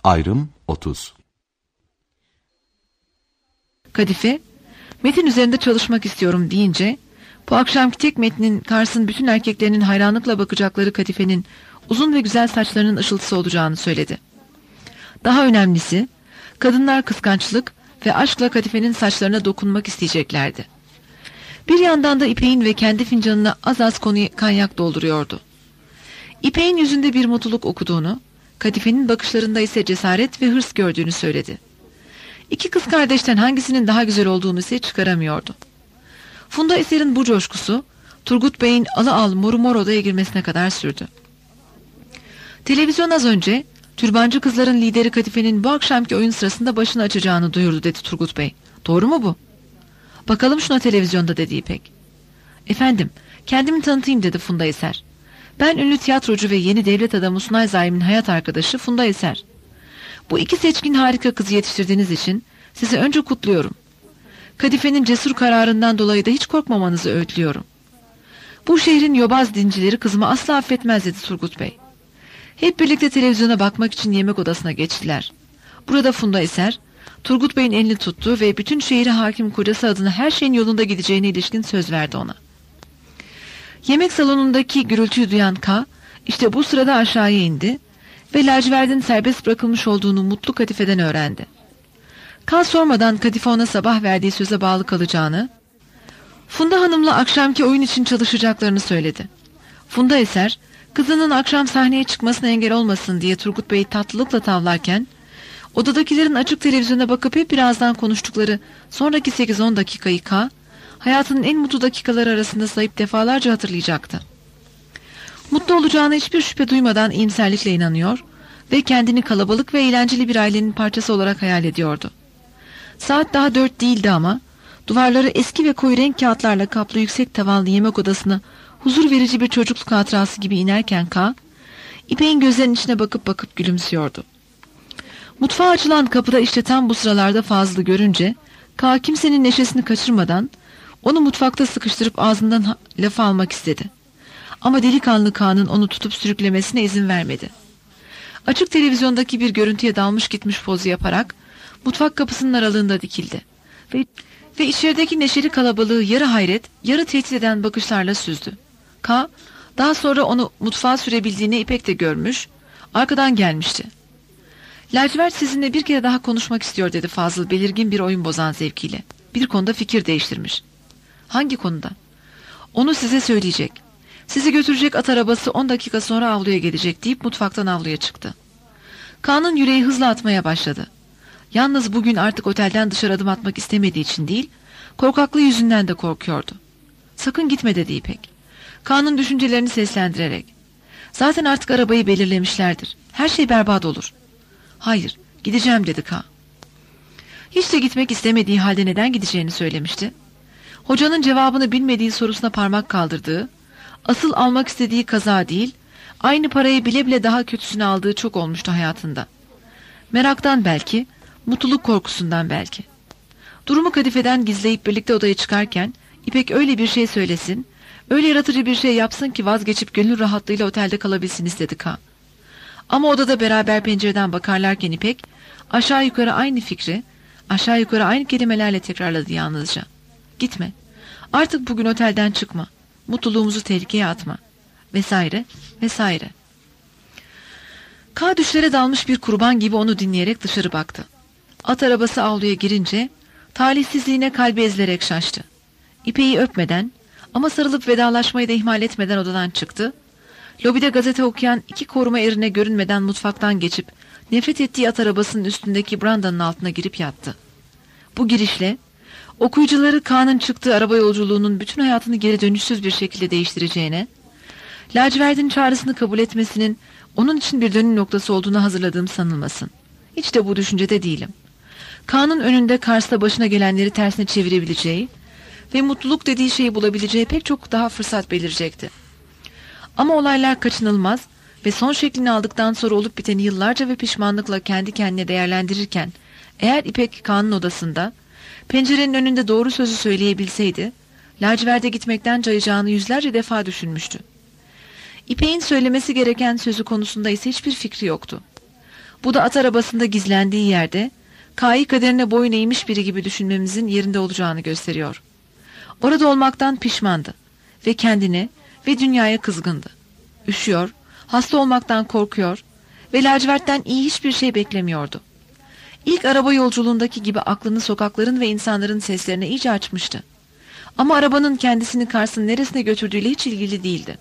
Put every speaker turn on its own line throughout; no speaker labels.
Ayrım 30.
Kadife, metin üzerinde çalışmak istiyorum deyince, bu akşamki tek metnin Kars'ın bütün erkeklerinin hayranlıkla bakacakları Kadife'nin uzun ve güzel saçlarının ışıltısı olacağını söyledi. Daha önemlisi, kadınlar kıskançlık ve aşkla Kadife'nin saçlarına dokunmak isteyeceklerdi. Bir yandan da İpek'in ve kendi fincanına az az konyak dolduruyordu. İpek'in yüzünde bir mutluluk okuduğunu, Kadife'nin bakışlarında ise cesaret ve hırs gördüğünü söyledi. İki kız kardeşten hangisinin daha güzel olduğunu ise çıkaramıyordu. Funda Eser'in bu coşkusu, Turgut Bey'in alı moru mor odaya girmesine kadar sürdü. Televizyon az önce, türbancı kızların lideri Kadife'nin bu akşamki oyun sırasında başını açacağını duyurdu dedi Turgut Bey. Doğru mu bu? Bakalım şuna televizyonda dedi İpek. Efendim, kendimi tanıtayım dedi Funda Eser. Ben ünlü tiyatrocu ve yeni devlet adamı Sunay Zaim'in hayat arkadaşı Funda Eser. Bu iki seçkin harika kızı yetiştirdiğiniz için sizi önce kutluyorum. Kadife'nin cesur kararından dolayı da hiç korkmamanızı öğütlüyorum. Bu şehrin yobaz dincileri kızımı asla affetmez dedi Turgut Bey. Hep birlikte televizyona bakmak için yemek odasına geçtiler. Burada Funda Eser, Turgut Bey'in elini tuttu ve bütün şehre hakim kocası adına her şeyin yolunda gideceğine ilişkin söz verdi ona. Yemek salonundaki gürültüyü duyan K, işte bu sırada aşağıya indi ve lacivertin serbest bırakılmış olduğunu mutlu Kadife'den öğrendi. K sormadan Kadife ona sabah verdiği söze bağlı kalacağını, Funda Hanım'la akşamki oyun için çalışacaklarını söyledi. Funda Eser, kızının akşam sahneye çıkmasına engel olmasın diye Turgut Bey'i tatlılıkla tavlarken, odadakilerin açık televizyona bakıp hep birazdan konuştukları sonraki 8-10 dakikayı K, hayatının en mutlu dakikaları arasında sayıp defalarca hatırlayacaktı. Mutlu olacağına hiçbir şüphe duymadan iyimserlikle inanıyor ve kendini kalabalık ve eğlenceli bir ailenin parçası olarak hayal ediyordu. Saat daha 4 değildi ama duvarları eski ve koyu renk kağıtlarla kaplı yüksek tavanlı yemek odasına huzur verici bir çocukluk hatırası gibi inerken K, İpek'in gözlerinin içine bakıp bakıp gülümsüyordu. Mutfağa açılan kapıda işte tam bu sıralarda Fazıl'ı görünce K kimsenin neşesini kaçırmadan onu mutfakta sıkıştırıp ağzından lafı almak istedi. Ama delikanlı K'nın onu tutup sürüklemesine izin vermedi. Açık televizyondaki bir görüntüye dalmış gitmiş pozu yaparak mutfak kapısının aralığında dikildi. Ve içerideki neşeli kalabalığı yarı hayret, yarı tehdit eden bakışlarla süzdü. K, daha sonra onu mutfağa sürebildiğini İpek de görmüş, arkadan gelmişti. Lacivert sizinle bir kere daha konuşmak istiyor dedi Fazıl belirgin bir oyun bozan zevkiyle. Bir konuda fikir değiştirmiş. Hangi konuda? Onu size söyleyecek. Sizi götürecek at arabası 10 dakika sonra avluya gelecek deyip mutfaktan avluya çıktı. K'nın yüreği hızla atmaya başladı. Yalnız bugün artık otelden dışarı adım atmak istemediği için değil, korkaklığı yüzünden de korkuyordu. Sakın gitme dedi İpek. K'nın düşüncelerini seslendirerek. Zaten artık arabayı belirlemişlerdir. Her şey berbat olur. Hayır, gideceğim dedi K. Hiç de gitmek istemediği halde neden gideceğini söylemişti. Hocanın cevabını bilmediği sorusuna parmak kaldırdığı, asıl almak istediği kaza değil, aynı parayı bile bile daha kötüsünü aldığı çok olmuştu hayatında. Meraktan belki, mutluluk korkusundan belki. Durumu Kadife'den gizleyip birlikte odaya çıkarken, İpek öyle bir şey söylesin, öyle yaratıcı bir şey yapsın ki vazgeçip gönül rahatlığıyla otelde kalabilsin istedi K. Ama odada beraber pencereden bakarlarken İpek, aşağı yukarı aynı fikri, aşağı yukarı aynı kelimelerle tekrarladı yalnızca. Gitme, artık bugün otelden çıkma, mutluluğumuzu tehlikeye atma, vesaire, vesaire. K düşlere dalmış bir kurban gibi onu dinleyerek dışarı baktı. At arabası avluya girince, talihsizliğine kalbi ezilerek şaştı. İpek'i öpmeden, ama sarılıp vedalaşmayı da ihmal etmeden odadan çıktı. Lobide gazete okuyan iki koruma erine görünmeden mutfaktan geçip, nefret ettiği at arabasının üstündeki brandanın altına girip yattı. Bu girişle, okuyucuları K'nın çıktığı araba yolculuğunun bütün hayatını geri dönüşsüz bir şekilde değiştireceğine, lacivertin çağrısını kabul etmesinin onun için bir dönüm noktası olduğunu hazırladığım sanılmasın. Hiç de bu düşüncede değilim. K'nın önünde Kars'ta başına gelenleri tersine çevirebileceği ve mutluluk dediği şeyi bulabileceği pek çok daha fırsat belirecekti. Ama olaylar kaçınılmaz ve son şeklini aldıktan sonra olup biteni yıllarca ve pişmanlıkla kendi kendine değerlendirirken, eğer İpek K'nın odasında, pencerenin önünde doğru sözü söyleyebilseydi, laciverde gitmekten cayacağını yüzlerce defa düşünmüştü. İpek'in söylemesi gereken sözü konusunda ise hiçbir fikri yoktu. Bu da at arabasında gizlendiği yerde K'yı kaderine boyun eğmiş biri gibi düşünmemizin yerinde olacağını gösteriyor. Orada olmaktan pişmandı ve kendine ve dünyaya kızgındı. Üşüyor, hasta olmaktan korkuyor ve lacivertten iyi hiçbir şey beklemiyordu. İlk araba yolculuğundaki gibi aklını sokakların ve insanların seslerine iyice açmıştı. Ama arabanın kendisini Kars'ın neresine götürdüğüyle hiç ilgili değildi.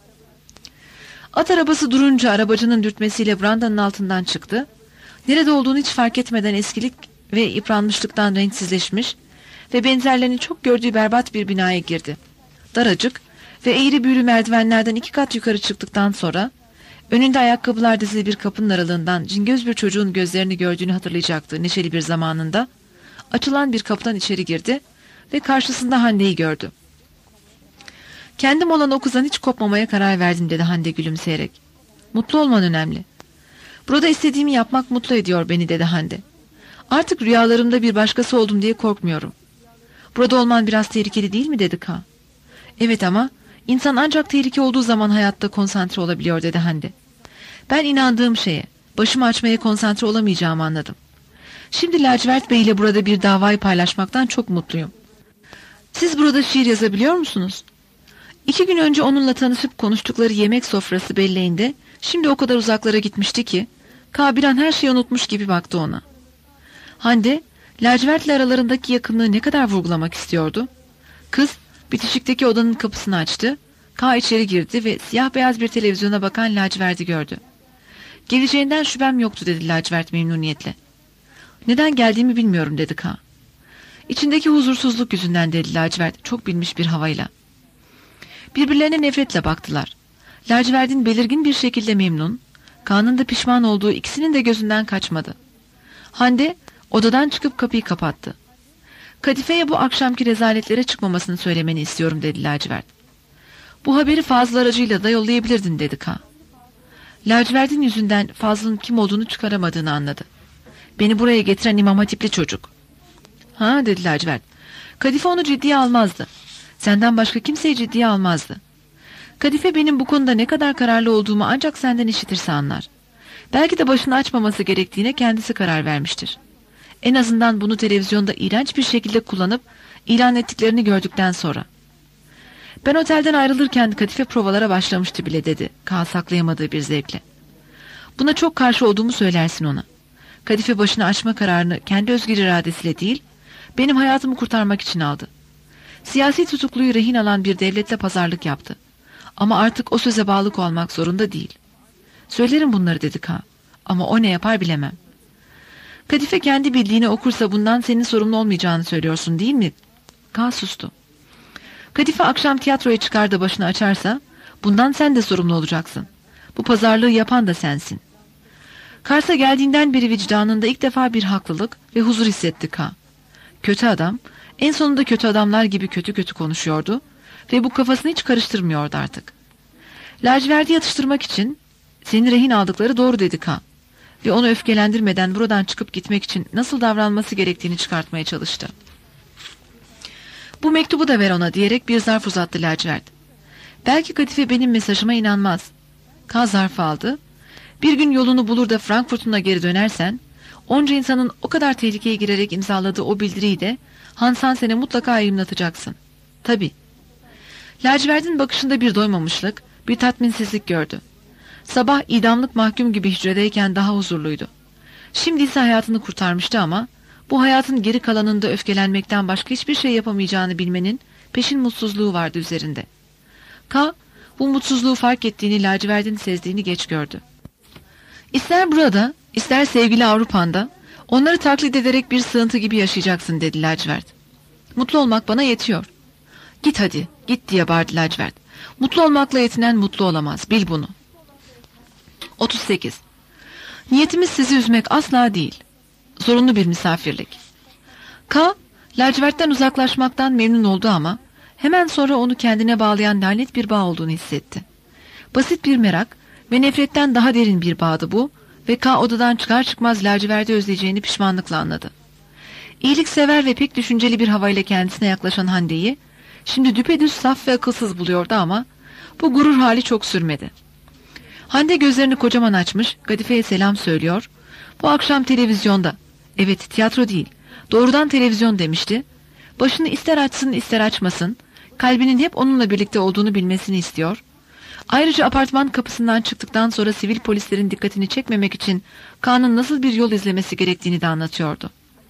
At arabası durunca arabacının dürtmesiyle brandanın altından çıktı. Nerede olduğunu hiç fark etmeden eskilik ve yıpranmışlıktan renksizleşmiş ve benzerlerini çok gördüğü berbat bir binaya girdi. Daracık ve eğri büğrü merdivenlerden 2 kat yukarı çıktıktan sonra önünde ayakkabılar dizili bir kapının aralığından cingöz bir çocuğun gözlerini gördüğünü hatırlayacaktı neşeli bir zamanında. Açılan bir kapıdan içeri girdi ve karşısında Hande'yi gördü. Kendim olan o kızdan hiç kopmamaya karar verdim dedi Hande gülümseyerek. Mutlu olman önemli. Burada istediğimi yapmak mutlu ediyor beni dedi Hande. Artık rüyalarımda bir başkası oldum diye korkmuyorum. Burada olman biraz tehlikeli değil mi dedi K. Evet ama insan ancak tehlike olduğu zaman hayatta konsantre olabiliyor dedi Hande. Ben inandığım şeye, başımı açmaya konsantre olamayacağımı anladım. Şimdi Lacivert Bey ile burada bir davayı paylaşmaktan çok mutluyum. Siz burada şiir yazabiliyor musunuz? 2 gün önce onunla tanışıp konuştukları yemek sofrası belleğinde şimdi o kadar uzaklara gitmişti ki K bir an her şeyi unutmuş gibi baktı ona. Hande, Lacivert'le aralarındaki yakınlığı ne kadar vurgulamak istiyordu? Kız, bitişikteki odanın kapısını açtı. K içeri girdi ve siyah beyaz bir televizyona bakan Lacivert'i gördü. Geleceğinden şüphem yoktu dedi Lacivert memnuniyetle. Neden geldiğimi bilmiyorum dedi K. İçindeki huzursuzluk yüzünden dedi Lacivert çok bilmiş bir havayla. Birbirlerine nefretle baktılar. Lacivert'in belirgin bir şekilde memnun, K'nın da pişman olduğu ikisinin de gözünden kaçmadı. Hande odadan çıkıp kapıyı kapattı. Kadife'ye bu akşamki rezaletlere çıkmamasını söylemeni istiyorum dedi Lacivert. Bu haberi Fazıl aracıyla da yollayabilirdin dedi K. Lacivert'in yüzünden Fazıl'ın kim olduğunu çıkaramadığını anladı. Beni buraya getiren İmam Hatipli çocuk. Ha dedi Lacivert. Kadife onu ciddiye almazdı. Senden başka kimseyi ciddiye almazdı. Kadife benim bu konuda ne kadar kararlı olduğumu ancak senden işitirse anlar. Belki de başını açmaması gerektiğine kendisi karar vermiştir. En azından bunu televizyonda iğrenç bir şekilde kullanıp ilan ettiklerini gördükten sonra. Ben otelden ayrılırken Kadife provalara başlamıştı bile dedi. K saklayamadığı bir zevkle. Buna çok karşı olduğumu söylersin ona. Kadife başını açma kararını kendi özgür iradesiyle değil, benim hayatımı kurtarmak için aldı. Siyasi tutukluyu rehin alan bir devletle pazarlık yaptı. Ama artık o söze bağlı olmak zorunda değil. Söylerim bunları dedi K. Ama o ne yapar bilemem. Kadife kendi bildiğini okursa bundan senin sorumlu olmayacağını söylüyorsun değil mi? K sustu. Kadife akşam tiyatroya çıkar da başını açarsa bundan sen de sorumlu olacaksın. Bu pazarlığı yapan da sensin. Kars'a geldiğinden beri vicdanında ilk defa bir haklılık ve huzur hissetti K. Kötü adam, en sonunda kötü adamlar gibi kötü kötü konuşuyordu ve bu kafasını hiç karıştırmıyordu artık. Lacivert'i yatıştırmak için seni rehin aldıkları doğru dedi K. Ve onu öfkelendirmeden buradan çıkıp gitmek için nasıl davranması gerektiğini çıkartmaya çalıştı. Bu mektubu da ver ona diyerek bir zarf uzattı Lacivert. Belki Kadife benim mesajıma inanmaz. K zarfı aldı. Bir gün yolunu bulur da Frankfurt'una geri dönersen, onca insanın o kadar tehlikeye girerek imzaladığı o bildiriyi de Hans Hansen'e mutlaka yayımlatacaksın. Tabii. Lacivert'in bakışında bir doymamışlık, bir tatminsizlik gördü. Sabah idamlık mahkum gibi hücredeyken daha huzurluydu. Şimdi ise hayatını kurtarmıştı ama bu hayatın geri kalanında öfkelenmekten başka hiçbir şey yapamayacağını bilmenin peşin mutsuzluğu vardı üzerinde. K, bu mutsuzluğu fark ettiğini Lacivert'in sezdiğini geç gördü. İster burada, ister sevgili Avrupa'nda onları taklit ederek bir sığıntı gibi yaşayacaksın dedi Lacivert. Mutlu olmak bana yetiyor. Git hadi, git diye bağırdı Lacivert. Mutlu olmakla yetinen mutlu olamaz, bil bunu. 38. Niyetimiz sizi üzmek asla değil. Zorunlu bir misafirlik. K, Lacivert'ten uzaklaşmaktan memnun oldu ama hemen sonra onu kendine bağlayan lanet bir bağ olduğunu hissetti. Basit bir merak ve nefretten daha derin bir bağdı bu ve K odadan çıkar çıkmaz Lacivert'i özleyeceğini pişmanlıkla anladı. İyiliksever ve pek düşünceli bir havayla kendisine yaklaşan Hande'yi şimdi düpedüz saf ve akılsız buluyordu ama bu gurur hali çok sürmedi. Hande gözlerini kocaman açmış, Kadife'ye selam söylüyor, Bu akşam televizyonda, evet tiyatro değil, doğrudan televizyon demişti. Başını ister açsın ister açmasın, kalbinin hep onunla birlikte olduğunu bilmesini istiyor. Ayrıca apartman kapısından çıktıktan sonra sivil polislerin dikkatini çekmemek için K'nın nasıl bir yol izlemesi gerektiğini de anlatıyordu.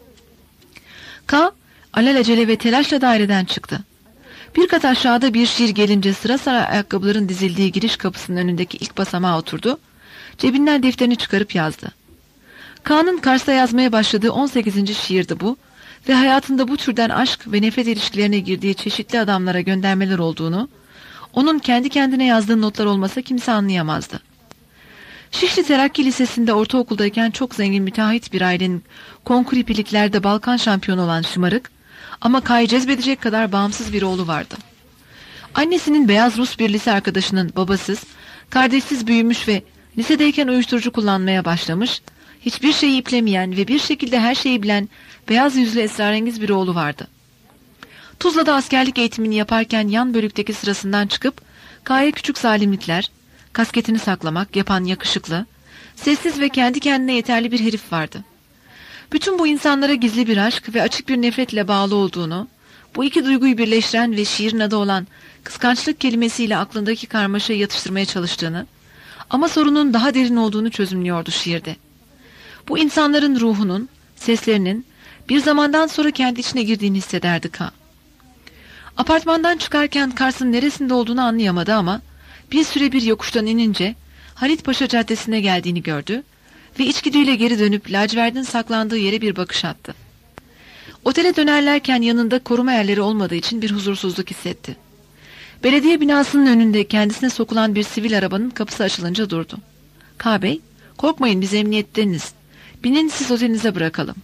K, alelacele ve telaşla daireden çıktı. Bir kat aşağıda bir şiir gelince sıra sıra ayakkabıların dizildiği giriş kapısının önündeki ilk basamağa oturdu. Cebinden defterini çıkarıp yazdı. K'nın Kars'ta yazmaya başladığı 18. şiirdi bu ve hayatında bu türden aşk ve nefret ilişkilerine girdiği çeşitli adamlara göndermeler olduğunu, onun kendi kendine yazdığı notlar olmasa kimse anlayamazdı. Şişli Terakki Lisesi'nde ortaokuldayken çok zengin müteahhit bir ailenin konkur ipiliklerde Balkan şampiyonu olan şımarık ama K'yı cezbedecek kadar bağımsız bir oğlu vardı. Annesinin beyaz Rus bir lise arkadaşının babasız, kardeşsiz büyümüş ve lisedeyken uyuşturucu kullanmaya başlamış, hiçbir şeyi iplemeyen ve bir şekilde her şeyi bilen beyaz yüzlü esrarengiz bir oğlu vardı. Tuzla'da askerlik eğitimini yaparken yan bölükteki sırasından çıkıp K'ya küçük zalimlikler, kasketini saklamak yapan yakışıklı, sessiz ve kendi kendine yeterli bir herif vardı. Bütün bu insanlara gizli bir aşk ve açık bir nefretle bağlı olduğunu, bu iki duyguyu birleştiren ve şiirin adı olan kıskançlık kelimesiyle aklındaki karmaşayı yatıştırmaya çalıştığını, ama sorunun daha derin olduğunu çözümlüyordu şiirde. Bu insanların ruhunun, seslerinin bir zamandan sonra kendi içine girdiğini hissederdi K. Apartmandan çıkarken Kars'ın neresinde olduğunu anlayamadı ama bir süre bir yokuştan inince Halit Paşa Caddesi'ne geldiğini gördü ve içgüdüyle geri dönüp lacivertin saklandığı yere bir bakış attı. Otele dönerlerken yanında koruma yerleri olmadığı için bir huzursuzluk hissetti. Belediye binasının önünde kendisine sokulan bir sivil arabanın kapısı açılınca durdu. K. Bey, korkmayın biz emniyetteniz. Binin siz otelinize bırakalım.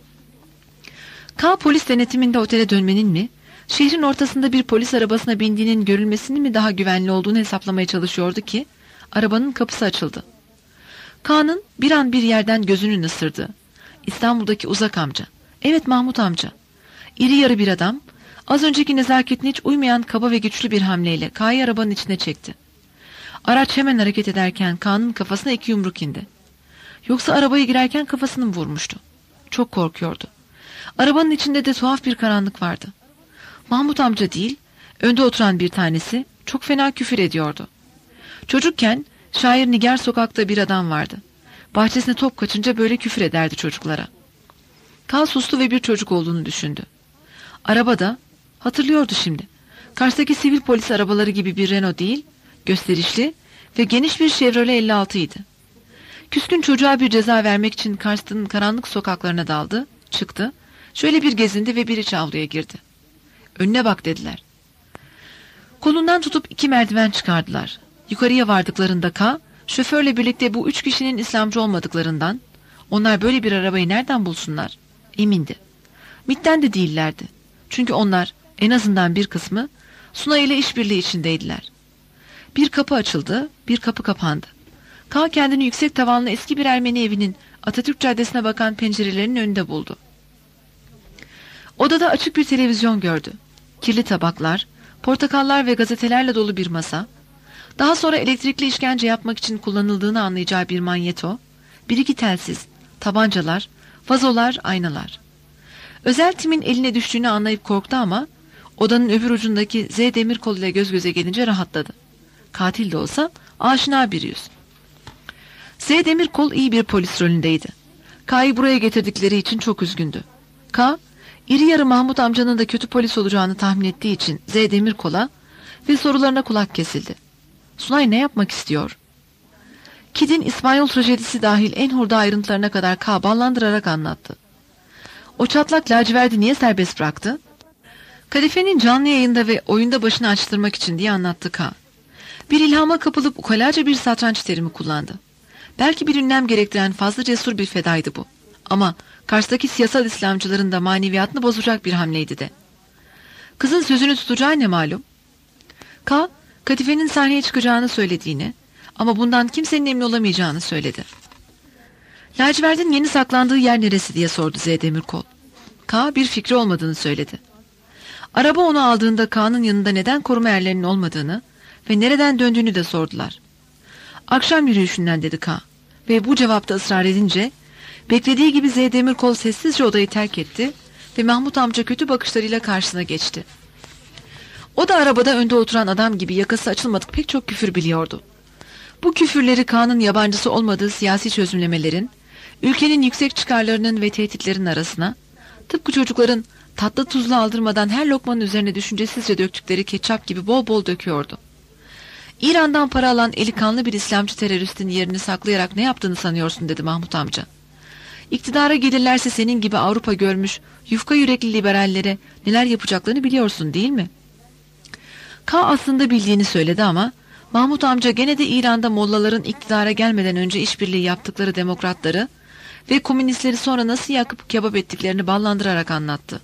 K. Polis denetiminde otele dönmenin mi, şehrin ortasında bir polis arabasına bindiğinin görülmesinin mi daha güvenli olduğunu hesaplamaya çalışıyordu ki, arabanın kapısı açıldı. K'nın bir an bir yerden gözünün ısırdı. İstanbul'daki uzak amca. Evet Mahmut amca. İri yarı bir adam, az önceki nezaketine hiç uymayan kaba ve güçlü bir hamleyle K'yı arabanın içine çekti. Araç hemen hareket ederken K'nın kafasına 2 yumruk indi. Yoksa arabaya girerken kafasını mı vurmuştu? Çok korkuyordu. Arabanın içinde de tuhaf bir karanlık vardı. Mahmut amca değil, önde oturan bir tanesi çok fena küfür ediyordu. Çocukken şair Nigar sokakta bir adam vardı. Bahçesine top kaçınca böyle küfür ederdi çocuklara. K sustu ve bir çocuk olduğunu düşündü. Arabada, hatırlıyordu şimdi, Kars'taki sivil polis arabaları gibi bir Renault değil, gösterişli ve geniş bir Chevrolet 56 idi. Küskün çocuğa bir ceza vermek için Kars'ın karanlık sokaklarına daldı, çıktı, şöyle bir gezindi ve bir iç avluya girdi. Önüne bak dediler. Kolundan tutup 2 merdiven çıkardılar. Yukarıya vardıklarında K, şoförle birlikte bu 3 kişinin İslamcı olmadıklarından, onlar böyle bir arabayı nereden bulsunlar? Emindi. MİT'ten de değillerdi. Çünkü onlar, en azından bir kısmı, Sunay ile işbirliği içindeydiler. Bir kapı açıldı, bir kapı kapandı. K kendini yüksek tavanlı eski bir Ermeni evinin Atatürk Caddesi'ne bakan pencerelerinin önünde buldu. Odada açık bir televizyon gördü. Kirli tabaklar, portakallar ve gazetelerle dolu bir masa, daha sonra elektrikli işkence yapmak için kullanıldığını anlayacağı bir manyeto, 1-2 telsiz, tabancalar, vazolar, aynalar. Özel timin eline düştüğünü anlayıp korktu ama odanın öbür ucundaki Z Demirkol ile göz göze gelince rahatladı. Katil de olsa aşina bir yüz. Z Demirkol iyi bir polis rolündeydi. K'yı buraya getirdikleri için çok üzgündü. K, iri yarı Mahmut amcanın da kötü polis olacağını tahmin ettiği için Z Demirkol'a ve sorularına kulak kesildi. Sunay ne yapmak istiyor? Kid'in İspanyol trajedisi dahil en hurda ayrıntılarına kadar K ballandırarak anlattı. O çatlak laciverdi niye serbest bıraktı? Kadife'nin canlı yayında ve oyunda başını açtırmak için diye anlattı K. Bir ilhama kapılıp ukalaca bir satranç terimi kullandı. Belki bir ünlem gerektiren fazla cesur bir fedaydı bu. Ama Kars'taki siyasal İslamcıların da maneviyatını bozacak bir hamleydi de. Kızın sözünü tutacağı ne malum? K, Kadife'nin sahneye çıkacağını söylediğini ama bundan kimsenin emin olamayacağını söyledi. Lacivert'in yeni saklandığı yer neresi diye sordu Z Demirkol. K bir fikri olmadığını söyledi. Araba onu aldığında K'nın yanında neden koruma yerlerinin olmadığını ve nereden döndüğünü de sordular. Akşam yürüyüşünden dedi K ve bu cevapta ısrar edince Beklediği gibi Z. Demirkol sessizce odayı terk etti ve Mahmut amca kötü bakışlarıyla karşısına geçti. O da arabada önde oturan adam gibi yakası açılmadık pek çok küfür biliyordu. Bu küfürleri Kaan'ın yabancısı olmadığı siyasi çözümlemelerin, ülkenin yüksek çıkarlarının ve tehditlerin arasına, tıpkı çocukların tatlı tuzlu aldırmadan her lokmanın üzerine düşüncesizce döktükleri ketçap gibi bol bol döküyordu. İran'dan para alan eli kanlı bir İslamcı teröristin yerini saklayarak ne yaptığını sanıyorsun dedi Mahmut amca. İktidara gelirlerse senin gibi Avrupa görmüş yufka yürekli liberallere neler yapacaklarını biliyorsun değil mi? K aslında bildiğini söyledi ama Mahmut amca gene de İran'da mollaların iktidara gelmeden önce işbirliği yaptıkları demokratları ve komünistleri sonra nasıl yakıp kebap ettiklerini ballandırarak anlattı.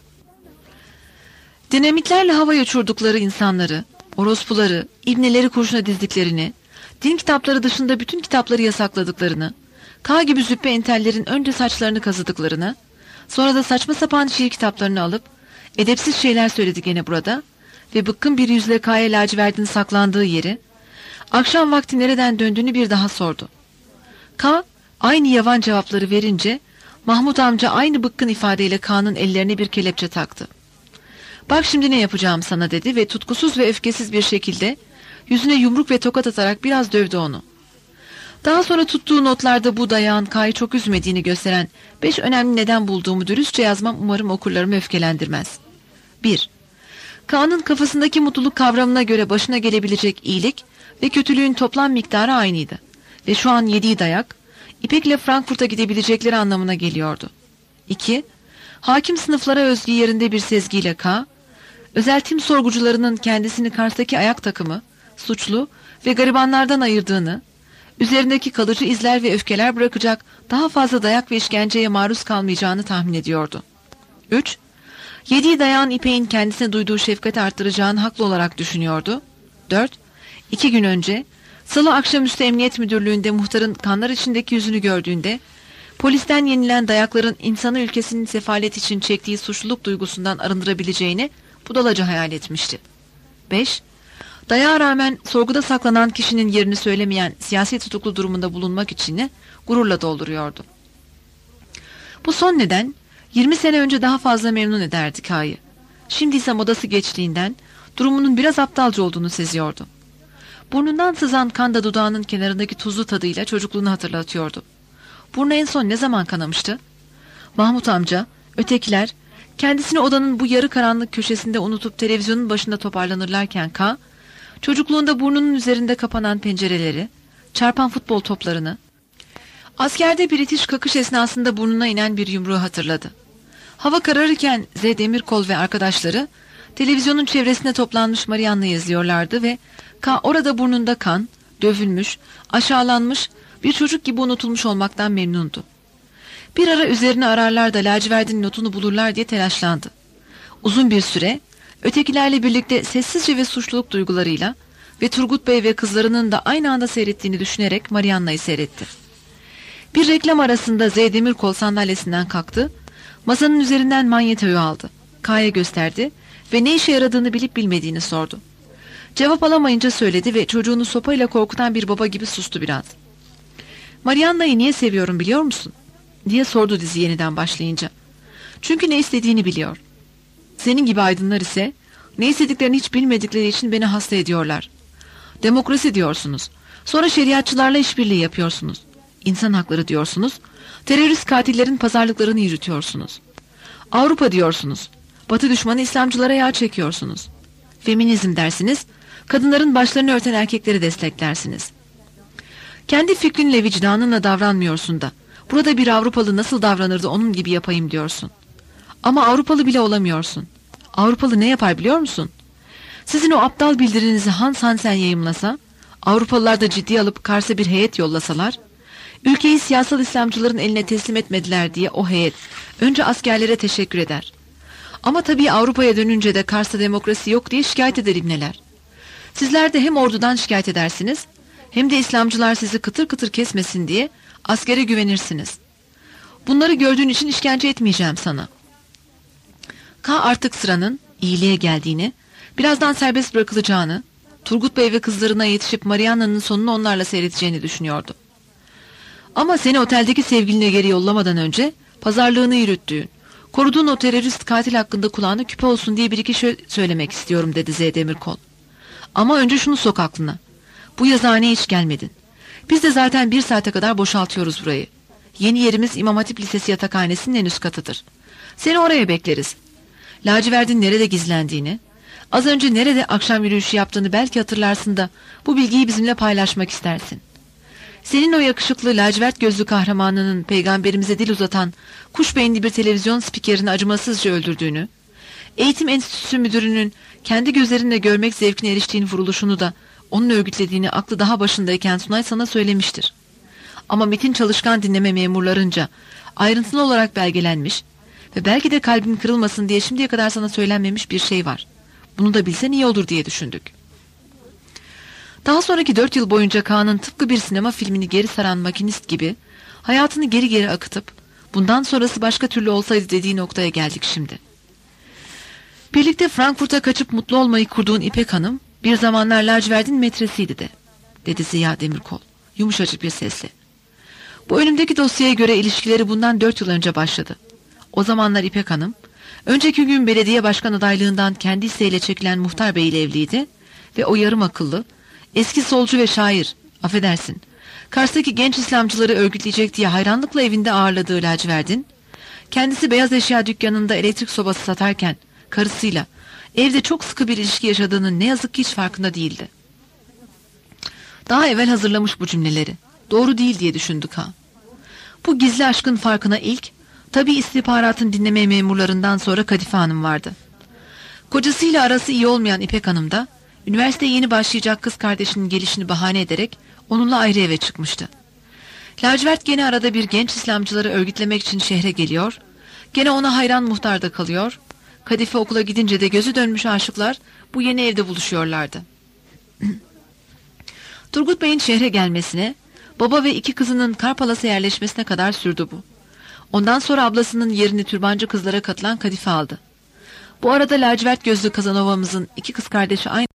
Dinamitlerle havaya uçurdukları insanları, orospuları, ibneleri kurşuna dizdiklerini, din kitapları dışında bütün kitapları yasakladıklarını, K gibi züppe entellerin önce saçlarını kazıdıklarını, sonra da saçma sapan şiir kitaplarını alıp edepsiz şeyler söyledi gene burada ve bıkkın bir yüzle K'ya lacivertin saklandığı yeri, akşam vakti nereden döndüğünü bir daha sordu. K aynı yavan cevapları verince Mahmut amca aynı bıkkın ifadeyle K'nın ellerine bir kelepçe taktı. Bak şimdi ne yapacağım sana dedi ve tutkusuz ve öfkesiz bir şekilde yüzüne yumruk ve tokat atarak biraz dövdü onu. Daha sonra tuttuğu notlarda bu dayağın K'yı çok üzmediğini gösteren 5 önemli neden bulduğumu dürüstçe yazmam umarım okurlarımı öfkelendirmez. 1. K'nın kafasındaki mutluluk kavramına göre başına gelebilecek iyilik ve kötülüğün toplam miktarı aynıydı. Ve şu an yediği dayak, İpek'le Frankfurt'a gidebilecekleri anlamına geliyordu. 2. Hakim sınıflara özgü yerinde bir sezgiyle K, özeltim sorgucularının kendisini Kars'taki ayak takımı, suçlu ve garibanlardan ayırdığını, üzerindeki kalıcı izler ve öfkeler bırakacak daha fazla dayak ve işkenceye maruz kalmayacağını tahmin ediyordu. 3. Yediği dayağın İpek'in kendisine duyduğu şefkati arttıracağını haklı olarak düşünüyordu. 4. 2 gün önce Salı akşamüstü Emniyet Müdürlüğü'nde muhtarın kanlar içindeki yüzünü gördüğünde polisten yenilen dayakların insanı ülkesinin sefalet için çektiği suçluluk duygusundan arındırabileceğini budalaca hayal etmişti. 5. Dayağa rağmen sorguda saklanan kişinin yerini söylemeyen siyasi tutuklu durumunda bulunmak için gururla dolduruyordu. Bu son neden 20 sene önce daha fazla memnun ederdi K'yı. Şimdi ise modası geçtiğinden durumunun biraz aptalca olduğunu seziyordu. Burnundan sızan kan da dudağının kenarındaki tuzlu tadıyla çocukluğunu hatırlatıyordu. Burnu en son ne zaman kanamıştı? Mahmut amca, ötekiler, kendisini odanın bu yarı karanlık köşesinde unutup televizyonun başında toparlanırlarken K, çocukluğunda burnunun üzerinde kapanan pencereleri, çarpan futbol toplarını, askerde bir itiş kakış esnasında burnuna inen bir yumruğu hatırladı. Hava kararırken Z. Demirkol ve arkadaşları televizyonun çevresine toplanmış Marianna'yı izliyorlardı ve K orada burnunda kan, dövülmüş, aşağılanmış, bir çocuk gibi unutulmuş olmaktan memnundu. Bir ara üzerine ararlar da lacivertin notunu bulurlar diye telaşlandı. Uzun bir süre ötekilerle birlikte sessizce ve suçluluk duygularıyla ve Turgut Bey ve kızlarının da aynı anda seyrettiğini düşünerek Marianna'yı seyretti. Bir reklam arasında Z. Demirkol sandalyesinden kalktı, masanın üzerinden manyetoyu aldı. K'ya gösterdi ve ne işe yaradığını bilip bilmediğini sordu. Cevap alamayınca söyledi ve çocuğunu sopayla korkutan bir baba gibi sustu biraz. Marianna'yı niye seviyorum biliyor musun? Diye sordu dizi yeniden başlayınca. Çünkü ne istediğini biliyor. Senin gibi aydınlar ise ne istediklerini hiç bilmedikleri için beni hasta ediyorlar. Demokrasi diyorsunuz. Sonra şeriatçılarla işbirliği yapıyorsunuz. İnsan hakları diyorsunuz. Terörist katillerin pazarlıklarını yürütüyorsunuz. Avrupa diyorsunuz. Batı düşmanı İslamcılara yağ çekiyorsunuz. Feminizm dersiniz. Kadınların başlarını örten erkekleri desteklersiniz. Kendi fikrinle vicdanınla davranmıyorsun da. Burada bir Avrupalı nasıl davranırdı onun gibi yapayım diyorsun. Ama Avrupalı bile olamıyorsun. Avrupalı ne yapar biliyor musun? Sizin o aptal bildirinizi Hans Hansen yayımlasa, Avrupalılar da ciddiye alıp Kars'a bir heyet yollasalar, ülkeyi siyasal İslamcıların eline teslim etmediler diye o heyet önce askerlere teşekkür eder. Ama tabii Avrupa'ya dönünce de Kars'ta demokrasi yok diye şikayet eder ibneler. Sizler de hem ordudan şikayet edersiniz, hem de İslamcılar sizi kıtır kıtır kesmesin diye askere güvenirsiniz. Bunları gördüğün için işkence etmeyeceğim sana. K artık sıranın iyiliğe geldiğini, birazdan serbest bırakılacağını, Turgut Bey ve kızlarına yetişip Marianna'nın sonunu onlarla seyredeceğini düşünüyordu. Ama seni oteldeki sevgiline geri yollamadan önce pazarlığını yürüttüğün, koruduğun o terörist katil hakkında kulağına küpe olsun diye bir iki şey söylemek istiyorum dedi Z. Demirkol. Ama önce şunu sok aklına. Bu yazıhaneye hiç gelmedin. Biz de zaten 1 saate kadar boşaltıyoruz burayı. Yeni yerimiz İmam Hatip Lisesi yatakhanesinin en üst katıdır. Seni oraya bekleriz. Lacivert'in nerede gizlendiğini, az önce nerede akşam yürüyüşü yaptığını belki hatırlarsın da bu bilgiyi bizimle paylaşmak istersin. Senin o yakışıklı lacivert gözlü kahramanının peygamberimize dil uzatan kuş beyinli bir televizyon spikerini acımasızca öldürdüğünü, eğitim enstitüsü müdürünün kendi gözlerinle görmek zevkine eriştiğin vuruluşunu da onun örgütlediğini aklı daha başındayken Sunay sana söylemiştir. Ama MIT'in çalışkan dinleme memurlarınca ayrıntılı olarak belgelenmiş ve belki de kalbin kırılmasın diye şimdiye kadar sana söylenmemiş bir şey var. Bunu da bilsen iyi olur diye düşündük. Daha sonraki 4 yıl boyunca Kaan'ın tıpkı bir sinema filmini geri saran makinist gibi hayatını geri geri akıtıp bundan sonrası başka türlü olsaydı dediği noktaya geldik şimdi. Birlikte Frankfurt'a kaçıp mutlu olmayı kurduğun İpek Hanım bir zamanlar lacivertin metresiydi de, dedi Ziya Demirkol yumuşacık bir sesle. Bu önümdeki dosyaya göre ilişkileri bundan 4 yıl önce başladı. O zamanlar İpek Hanım, önceki gün belediye başkan adaylığından kendi isteğiyle çekilen Muhtar Bey ile evliydi ve o yarım akıllı, eski solcu ve şair, affedersin, Kars'taki genç İslamcıları örgütleyecek diye hayranlıkla evinde ağırladığı lacivertin, kendisi beyaz eşya dükkanında elektrik sobası satarken karısıyla evde çok sıkı bir ilişki yaşadığının ne yazık ki hiç farkında değildi. Daha evvel hazırlamış bu cümleleri. Doğru değil diye düşündük ha. Bu gizli aşkın farkına ilk, tabii istihbaratın dinleme memurlarından sonra Kadife Hanım vardı. Kocasıyla arası iyi olmayan İpek Hanım da, üniversiteye yeni başlayacak kız kardeşinin gelişini bahane ederek onunla ayrı eve çıkmıştı. Lacivert gene arada bir genç İslamcıları örgütlemek için şehre geliyor, gene ona hayran muhtarda kalıyor, Kadife okula gidince de gözü dönmüş aşıklar bu yeni evde buluşuyorlardı. Turgut Bey'in şehre gelmesine, baba ve 2 kızının Karpalas'a yerleşmesine kadar sürdü bu. Ondan sonra ablasının yerini türbancı kızlara katılan Kadife aldı. Bu arada lacivert gözlü Kazanova'mızın 2 kız kardeşi aynı